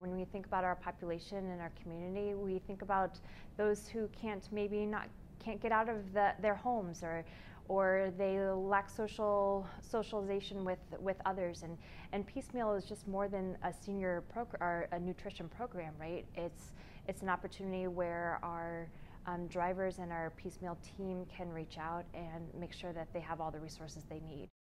When we think about our population and our community, we think about those who can't get out of their homes, or they lack socialization with others, and Piecemeal is just more than a senior or a nutrition program, right? It's an opportunity where our drivers and our Piecemeal team can reach out and make sure that they have all the resources they need.